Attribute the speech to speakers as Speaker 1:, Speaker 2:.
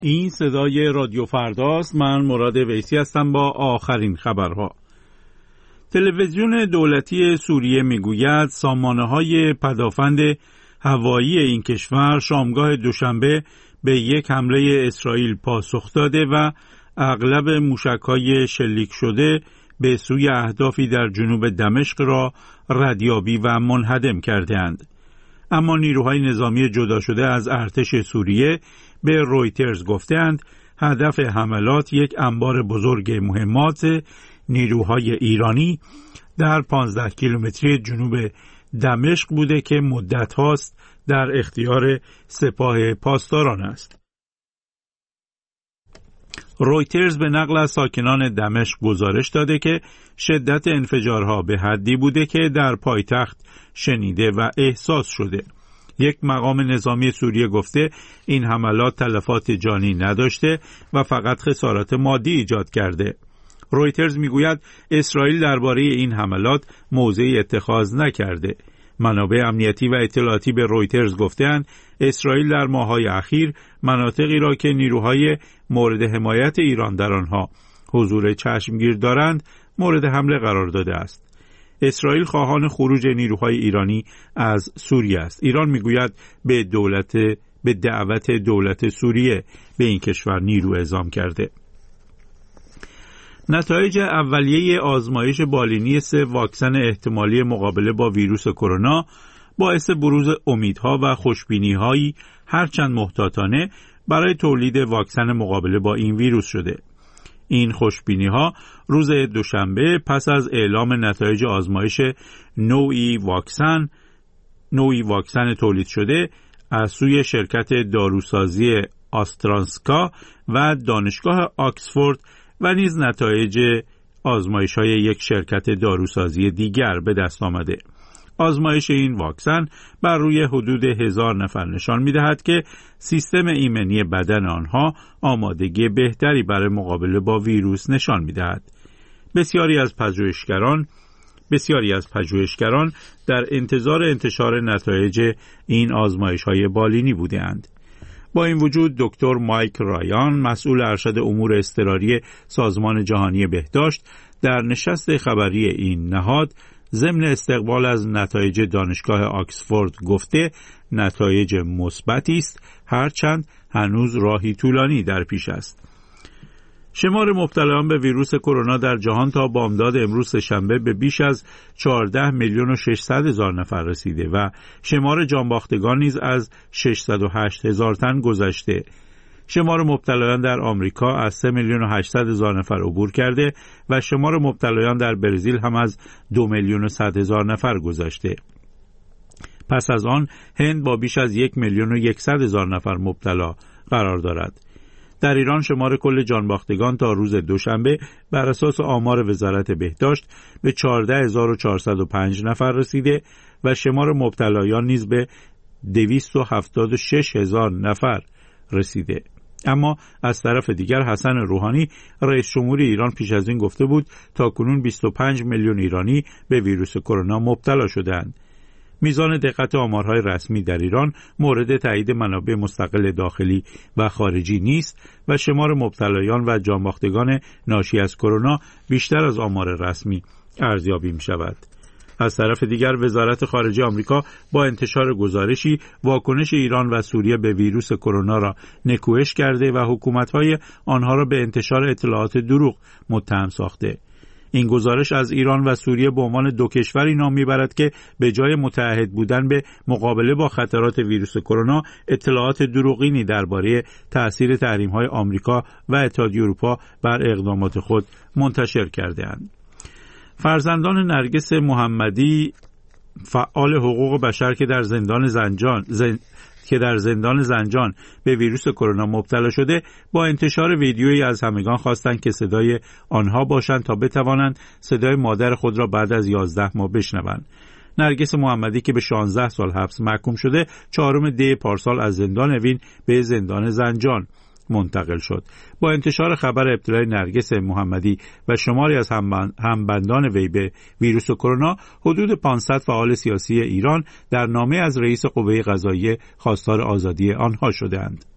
Speaker 1: این صدای رادیو فرداست. من مراد ویسی هستم با آخرین خبرها. تلویزیون دولتی سوریه میگوید سامانه‌های پدافند هوایی این کشور شامگاه دوشنبه به یک حمله اسرائیل پاسخ داده و اغلب موشک‌های شلیک شده به سوی اهدافی در جنوب دمشق را ردیابی و منهدم کرده‌اند. اما نیروهای نظامی جدا شده از ارتش سوریه به رویترز گفتند هدف حملات یک انبار بزرگ مهمات نیروهای ایرانی در 15 کیلومتری جنوب دمشق بوده که مدت هاست در اختیار سپاه پاسداران است. رویترز به نقل از ساکنان دمشق گزارش داده که شدت انفجارها به حدی بوده که در پایتخت شنیده و احساس شده. یک مقام نظامی سوریه گفته این حملات تلفات جانی نداشته و فقط خسارات مادی ایجاد کرده. رویترز میگوید اسرائیل درباره این حملات موضعی اتخاذ نکرده. منابع امنیتی و اطلاعاتی به رویترز گفتند اسرائیل در ماه‌های اخیر مناطقی را که نیروهای مورد حمایت ایران در آنها حضور چشمگیر دارند مورد حمله قرار داده است. اسرائیل خواهان خروج نیروهای ایرانی از سوریه است. ایران میگوید به دعوت دولت سوریه به این کشور نیرو اعزام کرده. نتایج اولیه آزمایش بالینی 3 واکسن احتمالی مقابله با ویروس کرونا باعث بروز امیدها و خوشبینی‌هایی هرچند محتاطانه برای تولید واکسن مقابله با این ویروس شده. این خوشبینی‌ها روز دوشنبه پس از اعلام نتایج آزمایش نوعی واکسن تولید شده از سوی شرکت داروسازی آسترازنکا و دانشگاه آکسفورد و نیز نتایج آزمایش‌های یک شرکت داروسازی دیگر به دست آمده. آزمایش این واکسن بر روی حدود 1000 نفر نشان می‌دهد که سیستم ایمنی بدن آنها آمادگی بهتری برای مقابله با ویروس نشان می‌دهد. بسیاری از پژوهشگران در انتظار انتشار نتایج این آزمایش‌های بالینی بودند. با این وجود دکتر مایک رایان مسئول ارشد امور اضطراری سازمان جهانی بهداشت در نشست خبری این نهاد ضمن استقبال از نتایج دانشگاه آکسفورد گفته نتایج مثبتی است هرچند هنوز راهی طولانی در پیش است. شمار مبتلایان به ویروس کرونا در جهان تا بامداد امروز شنبه به بیش از 14,600,000 نفر رسیده و شمار جانباختگان نیز از 608,000 تن گذشته. شمار مبتلایان در آمریکا از 3,800,000 نفر عبور کرده و شمار مبتلایان در برزیل هم از 2,100,000 نفر گذشته. پس از آن هند با بیش از 1,100,000 نفر مبتلا قرار دارد. در ایران شمار کل جانباختگان تا روز دوشنبه بر اساس آمار وزارت بهداشت به 14,405 نفر رسیده و شمار مبتلایان نیز به 276,000 نفر رسیده. اما از طرف دیگر حسن روحانی رئیس جمهور ایران پیش از این گفته بود تاکنون 25 میلیون ایرانی به ویروس کرونا مبتلا شدند. میزان دقت آمارهای رسمی در ایران مورد تایید منابع مستقل داخلی و خارجی نیست و شمار مبتلایان و جانباختگان ناشی از کرونا بیشتر از آمار رسمی ارزیابی می شود. از طرف دیگر وزارت خارجه آمریکا با انتشار گزارشی واکنش ایران و سوریه به ویروس کرونا را نکوهش کرده و حکومت‌های آنها را به انتشار اطلاعات دروغ متهم ساخته. این گزارش از ایران و سوریه به عنوان دو کشوری نام میبرد که به جای متعهد بودن به مقابله با خطرات ویروس کرونا اطلاعات دروغینی درباره تأثیر تحریم‌های آمریکا و اتحادیه اروپا بر اقدامات خود منتشر کرده‌اند. فرزندان نرگس محمدی فعال حقوق بشر که در زندان زنجان به ویروس کرونا مبتلا شده با انتشار ویدیویی از همگان خواستند که صدای آنها باشند تا بتوانند صدای مادر خود را بعد از 11 ماه بشنوند. نرگس محمدی که به 16 سال حبس محکوم شده 4 دی پارسال از زندان اوین به زندان زنجان منتقل شد. با انتشار خبر ابتلای نرگس محمدی و شماری از همبندان وی به ویروس کرونا، حدود 500 فعال سیاسی ایران در نامه از رئیس قوه قضاییه خواستار آزادی آنها شدند.